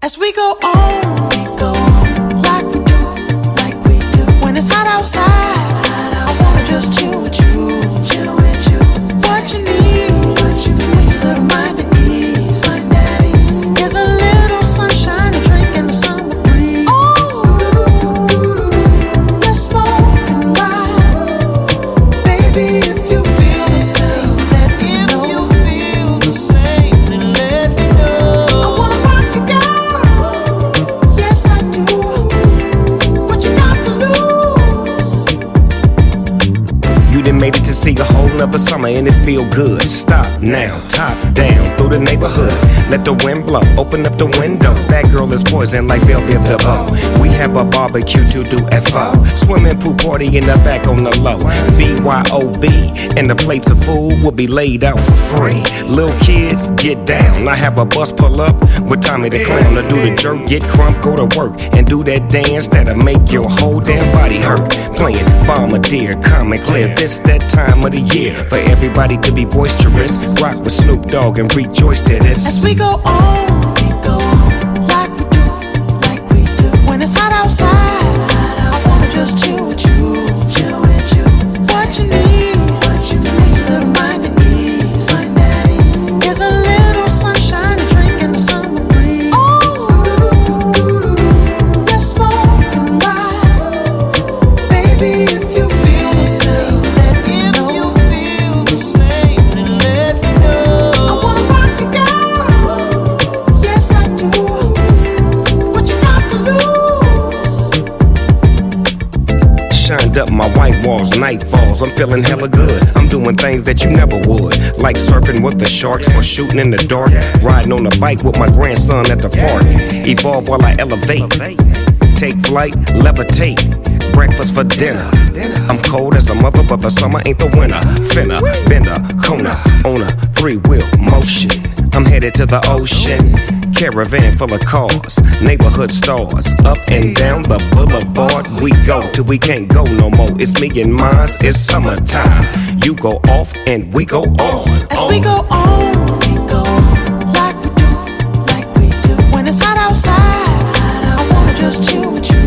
As we go on, like we do. When it's hot outside, I wanna just chill with you. What you need, to put your little mind at ease. There's a little sunshine, a drink, and the summer breeze. Oh, let's smoke and ride, baby. If you feel the same, let me know. If you feel the same, then let me know. I wanna rock you, girl. Yes, I do. What you got to lose? You done made it to see a whole nother summer and it feel good. Stop now, top down through the neighborhood. Let the wind blow, open up the window. That girl is poison like Belleville DeVoe. We have a barbecue to do FO. Swimming pool party in the back on the low. BYOB, and the plates of food will be laid out for free. Little kids, get down. I have a bus pull up with Tommy the Clown to do the jerk, get crump, go to work, and do that dance that'll make your whole damn body hurt. Playing Bombardier, calm and clear. This that time of the year for everybody to be boisterous. Rock with Snoop Dogg and rejoice to this. As we go on, like we do. When it's hot outside, I wanna just chill with you. What you need, to put your little mind at ease. There's a little sunshine, a drink, and the summer breeze. Oh, let's smoke and ride, baby. If you feel the same, let me know. If you feel the same, then let me know. I wanna rock you, girl. Yes, I do. What you got to lose? Shined up my white walls, night falls, I'm feeling hella good. I'm doing things that you never would, like surfing with the sharks or shooting in the dark. Riding on a bike with my grandson at the park. Evolve while I elevate, take flight, levitate. Breakfast for dinner. I'm cold as a mother, but the summer ain't the winter. Finna, bender, Kona, on a 3-wheel motion. I'm headed to the ocean. Caravan full of cars, neighborhood stars. Up and down the boulevard we go till we can't go no more. It's me and mine, it's summertime. You go off and we go on. As we go on, like we do. When it's hot outside, I wanna just chill with you.